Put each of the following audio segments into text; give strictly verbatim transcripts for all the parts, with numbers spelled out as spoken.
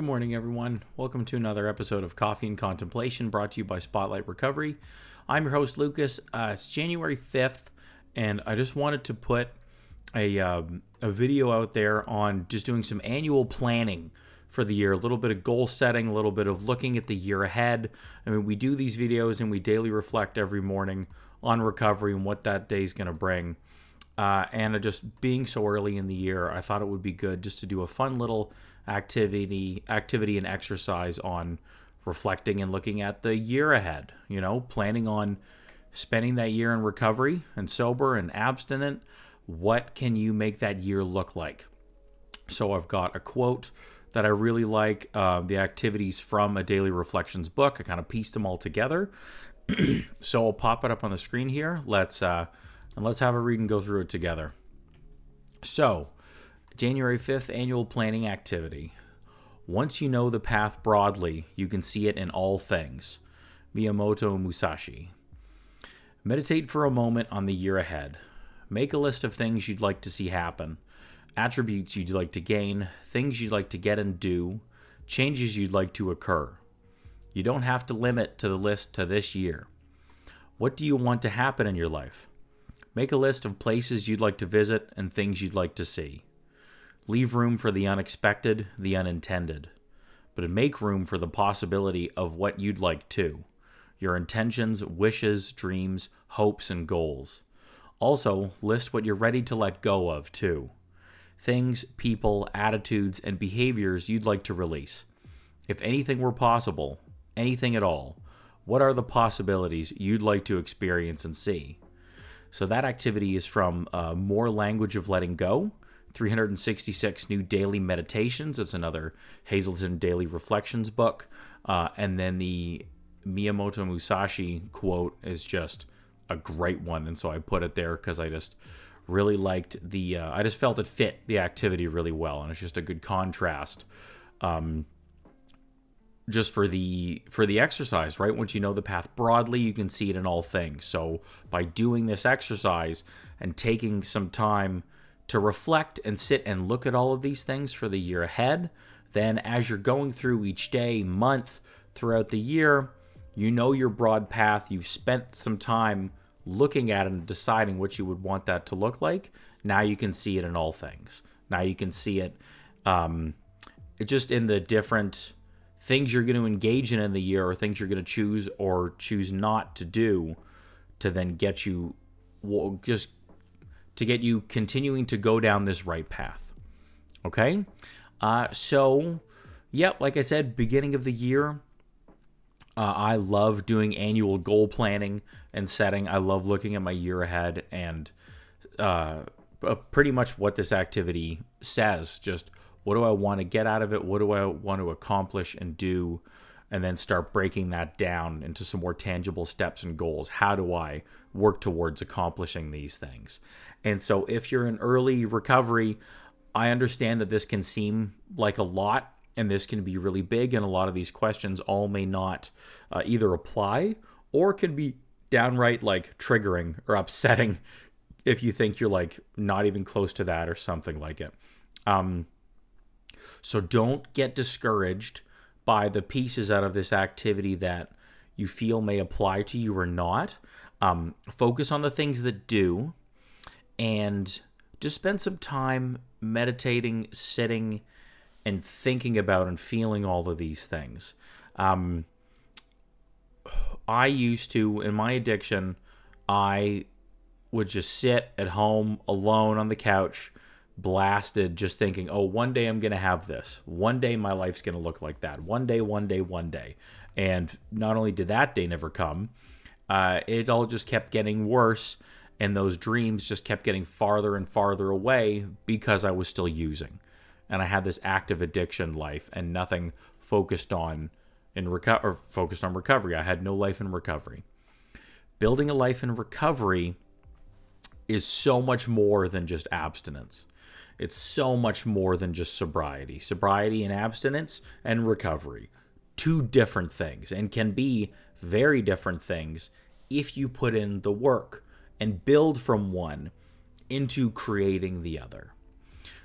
morning, everyone. Welcome to another episode of Coffee and Contemplation, brought to you by Spotlight Recovery. I'm your host, Lucas. Uh, it's January fifth, and I just wanted to put a um, a video out there on just doing some annual planning for the year, a little bit of goal setting, a little bit of looking at the year ahead. I mean, we do these videos and we daily reflect every morning on recovery and what that day is going to bring. Uh, and just being so early in the year, I thought it would be good just to do a fun little activity, activity and exercise on reflecting and looking at the year ahead. You know, planning on spending that year in recovery and sober and abstinent. What can you make that year look like? So I've got a quote that I really like, uh, the activities from a Daily Reflections book. I kind of pieced them all together. So I'll pop it up on the screen here. Let's uh, and let's have a read and go through it together. So, January fifth annual planning activity. Once you know the path broadly, you can see it in all things. Miyamoto Musashi. Meditate for a moment on the year ahead. Make a list of things you'd like to see happen, attributes you'd like to gain, things you'd like to get and do, changes you'd like to occur. You don't have to limit to the list to this year. What do you want to happen in your life? Make a list of places you'd like to visit and things you'd like to see. Leave room for the unexpected, the unintended. But make room for the possibility of what you'd like to. Your intentions, wishes, dreams, hopes, and goals. Also, list what you're ready to let go of, too. Things, people, attitudes, and behaviors you'd like to release. If anything were possible, anything at all, what are the possibilities you'd like to experience and see? So that activity is from uh, More Language of Letting Go, three hundred sixty-six New Daily Meditations. It's another Hazelden Daily Reflections book. Uh, and then the Miyamoto Musashi quote is just a great one. And so I put it there because I just really liked the, uh, I just felt it fit the activity really well. And it's just a good contrast. Um, just for the for the exercise, right? Once you know the path broadly, you can see it in all things. So by doing this exercise and taking some time to reflect and sit and look at all of these things for the year ahead, then as you're going through each day, month, throughout the year, you know your broad path, you've spent some time looking at it and deciding what you would want that to look like. Now you can see it in all things. Now you can see it um, just in the different things you're going to engage in in the year, or things you're going to choose or choose not to do, to then get you, well, just to get you continuing to go down this right path. Okay? Uh, so, yeah, like I said, beginning of the year, uh, I love doing annual goal planning and setting. I love looking at my year ahead, and uh, pretty much what this activity says, just what do I want to get out of it? What do I want to accomplish and do? And then start breaking that down into some more tangible steps and goals. How do I work towards accomplishing these things? And so if you're in early recovery, I understand that this can seem like a lot, and this can be really big, and a lot of these questions all may not uh, either apply or can be downright like triggering or upsetting if you think you're like not even close to that or something like it. Um, So don't get discouraged by the pieces out of this activity that you feel may apply to you or not. Um, focus on the things that do, and just spend some time meditating, sitting, and thinking about and feeling all of these things. Um, I used to, in my addiction, I would just sit at home alone on the couch, blasted, just thinking, oh, one day I'm going to have this. One day my life's going to look like that. One day, one day, one day. And not only did that day never come, uh, it all just kept getting worse, and those dreams just kept getting farther and farther away because I was still using. And I had this active addiction life and nothing focused on in reco- or focused on recovery. I had no life in recovery. Building a life in recovery is so much more than just abstinence. It's so much more than just sobriety. Sobriety and abstinence and recovery. Two different things, and can be very different things if you put in the work and build from one into creating the other.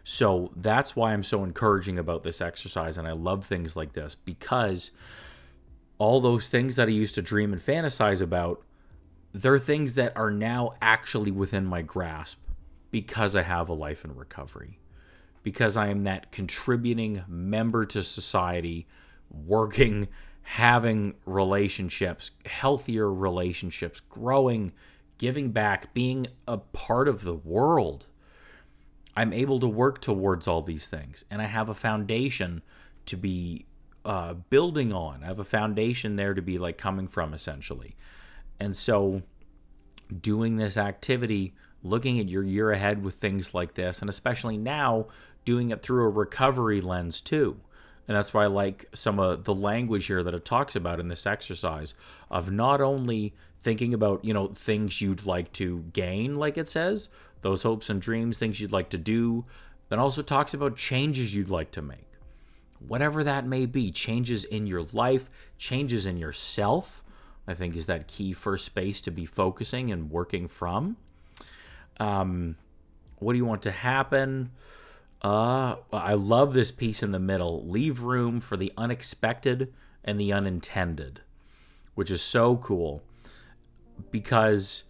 So that's why I'm so encouraging about this exercise, and I love things like this, because all those things that I used to dream and fantasize about, they're things that are now actually within my grasp because I have a life in recovery, because I am that contributing member to society, working, having relationships, healthier relationships, growing, giving back, being a part of the world. I'm able to work towards all these things, and I have a foundation to be uh, building on. I have a foundation there to be like coming from, essentially. And so doing this activity, looking at your year ahead with things like this, and especially now doing it through a recovery lens too. And that's why I like some of the language here that it talks about in this exercise of not only thinking about, you know, things you'd like to gain, like it says, those hopes and dreams, things you'd like to do, then also talks about changes you'd like to make. Whatever that may be, changes in your life, changes in yourself, I think is that key first space to be focusing and working from. Um, what do you want to happen? Uh, I love this piece in the middle. Leave room for the unexpected and the unintended, which is so cool because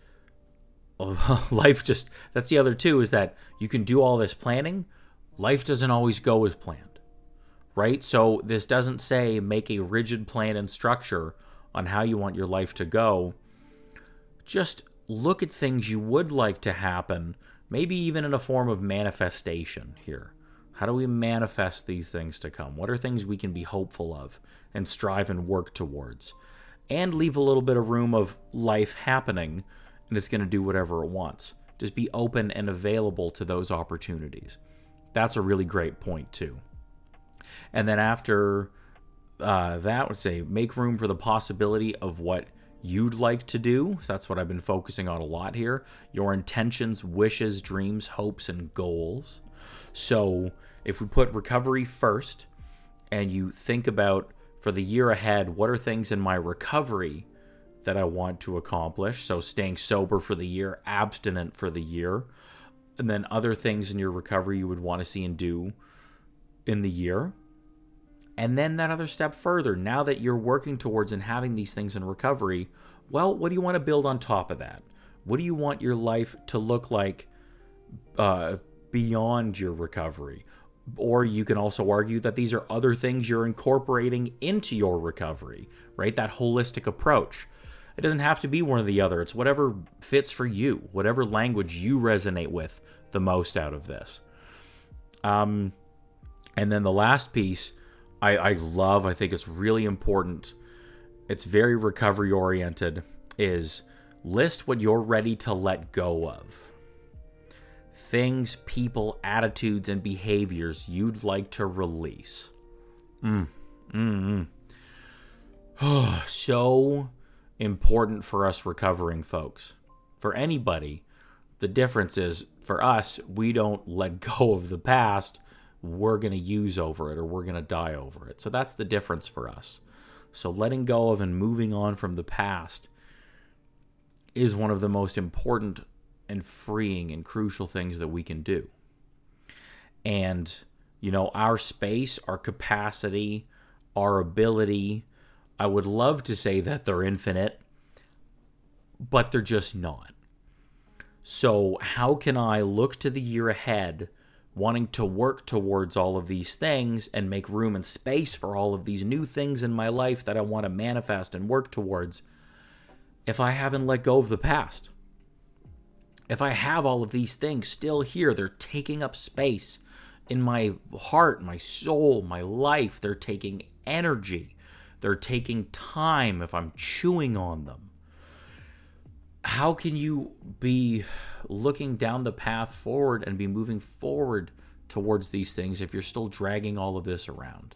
life just, that's the other too, is that you can do all this planning. Life doesn't always go as planned, right? So this doesn't say make a rigid plan and structure on how you want your life to go. Just look at things you would like to happen, maybe even in a form of manifestation here. How do we manifest these things to come? What are things we can be hopeful of and strive and work towards? And leave a little bit of room of life happening, and it's going to do whatever it wants. Just be open and available to those opportunities. That's a really great point too. And then after uh, that, I would say make room for the possibility of what you'd like to do. So that's what I've been focusing on a lot here. Your intentions, wishes, dreams, hopes, and goals. So if we put recovery first and you think about for the year ahead, what are things in my recovery that I want to accomplish? So staying sober for the year, abstinent for the year, and then other things in your recovery you would want to see and do in the year. And then that other step further, now that you're working towards and having these things in recovery, well, what do you want to build on top of that? What do you want your life to look like uh, beyond your recovery? Or you can also argue that these are other things you're incorporating into your recovery, right? That holistic approach. It doesn't have to be one or the other. It's whatever fits for you, whatever language you resonate with the most out of this. Um, and then the last piece, I, I love, I think it's really important, it's very recovery oriented, is list what you're ready to let go of. Things, people, attitudes, and behaviors you'd like to release. Mm. Mm-hmm. Oh, so important for us recovering folks. For anybody, the difference is, for us, we don't let go of the past. We're going to use over it, or we're going to die over it. So that's the difference for us. So letting go of and moving on from the past is one of the most important and freeing and crucial things that we can do. And, you know, our space, our capacity, our ability, I would love to say that they're infinite, but they're just not. So how can I look to the year ahead, wanting to work towards all of these things and make room and space for all of these new things in my life that I want to manifest and work towards, if I haven't let go of the past? If I have all of these things still here, they're taking up space in my heart, my soul, my life. They're taking energy. They're taking time if I'm chewing on them. How can you be looking down the path forward and be moving forward towards these things if you're still dragging all of this around?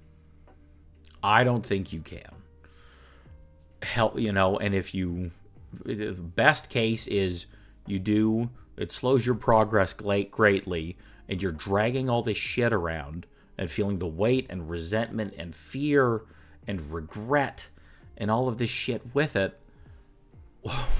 I don't think you can. Help, you know, and if you, the best case is you do, it slows your progress greatly, and you're dragging all this shit around and feeling the weight and resentment and fear and regret and all of this shit with it.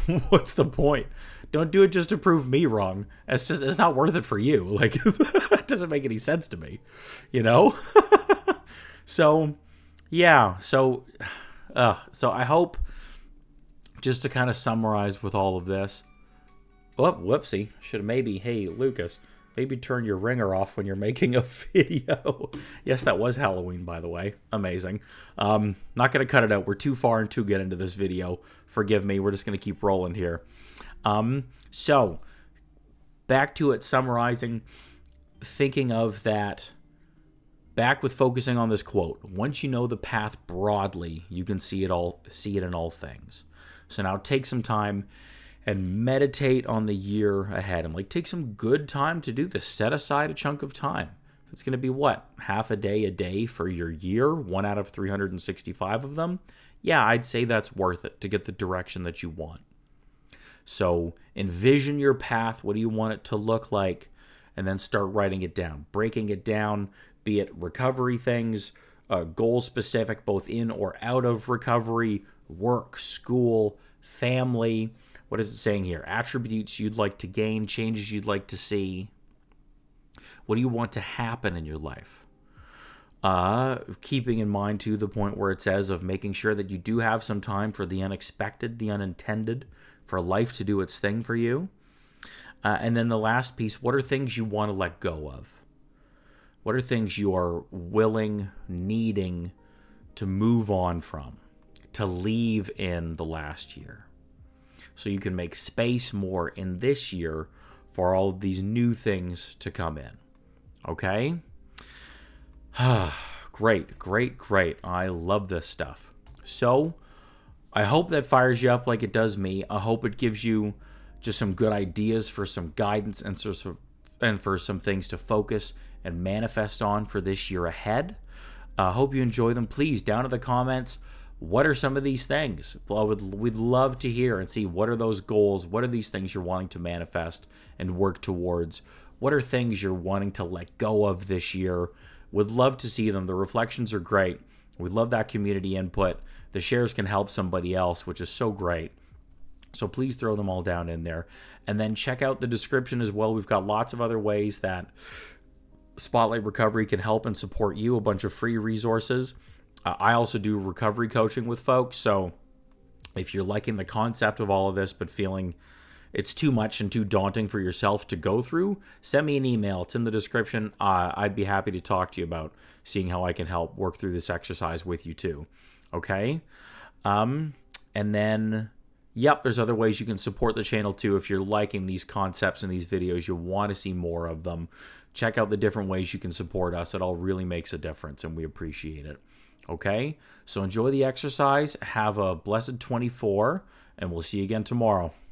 what's the point? Don't do it just to prove me wrong. It's just, it's not worth it for you. Like, it doesn't make any sense to me, you know? So, yeah. So, uh, so I hope, just to kind of summarize with all of this. Oh, whoopsie. Should have maybe, hey, Lucas, maybe turn your ringer off when you're making a video. Yes, that was Halloween, by the way. Amazing. Um, not going to cut it out. We're too far and too good into this video. Forgive me. We're just going to keep rolling here. Um, so, back to it, summarizing, thinking of that, back with focusing on this quote. Once you know the path broadly, you can see it all, see it in all things. So now take some time and meditate on the year ahead. And like, take some good time to do this. Set aside a chunk of time. It's going to be what? Half a day a day for your year, one out of three hundred sixty-five of them. Yeah, I'd say that's worth it to get the direction that you want. So envision your path. What do you want it to look like? And then start writing it down, breaking it down, be it recovery things, uh, goal specific, both in or out of recovery, work, school, family. What is it saying here? Attributes you'd like to gain, changes you'd like to see. What do you want to happen in your life? Uh, keeping in mind, too, the point where it says of making sure that you do have some time for the unexpected, the unintended, for life to do its thing for you. Uh, and then the last piece, what are things you want to let go of? What are things you are willing, needing to move on from, to leave in the last year? So you can make space more in this year for all of these new things to come in. Okay? Great, great, great. I love this stuff. So I hope that fires you up like it does me. I hope it gives you just some good ideas for some guidance and so, and for some things to focus and manifest on for this year ahead. I uh, hope you enjoy them. Please, down in the comments, what are some of these things? Well, I would, we'd love to hear and see what are those goals, what are these things you're wanting to manifest and work towards? What are things you're wanting to let go of this year? Would love to see them. The reflections are great. We love that community input. The shares can help somebody else, which is so great. So please throw them all down in there. And then check out the description as well. We've got lots of other ways that Spotlight Recovery can help and support you, a bunch of free resources. Uh, I also do recovery coaching with folks. So if you're liking the concept of all of this, but feeling it's too much and too daunting for yourself to go through, send me an email. It's in the description. Uh, I'd be happy to talk to you about seeing how I can help work through this exercise with you too. Okay? Um, and then, yep, there's other ways you can support the channel too. If you're liking these concepts and these videos, you want to see more of them, check out the different ways you can support us. It all really makes a difference, and we appreciate it. Okay? So enjoy the exercise. Have a blessed twenty-four, and we'll see you again tomorrow.